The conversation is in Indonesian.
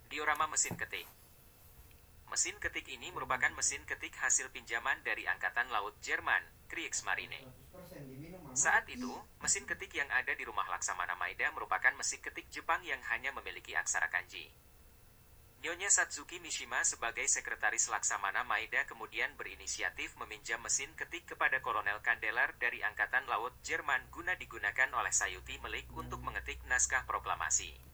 Diorama mesin ketik. Mesin ketik ini merupakan mesin ketik hasil pinjaman dari Angkatan Laut Jerman, Kriegsmarine. Saat itu, mesin ketik yang ada di rumah Laksamana Maeda merupakan mesin ketik Jepang yang hanya memiliki aksara kanji. Nyonya Satsuki Mishima sebagai sekretaris Laksamana Maeda kemudian berinisiatif meminjam mesin ketik kepada Kolonel Kandelar dari Angkatan Laut Jerman guna digunakan oleh Sayuti Melik untuk mengetik naskah proklamasi.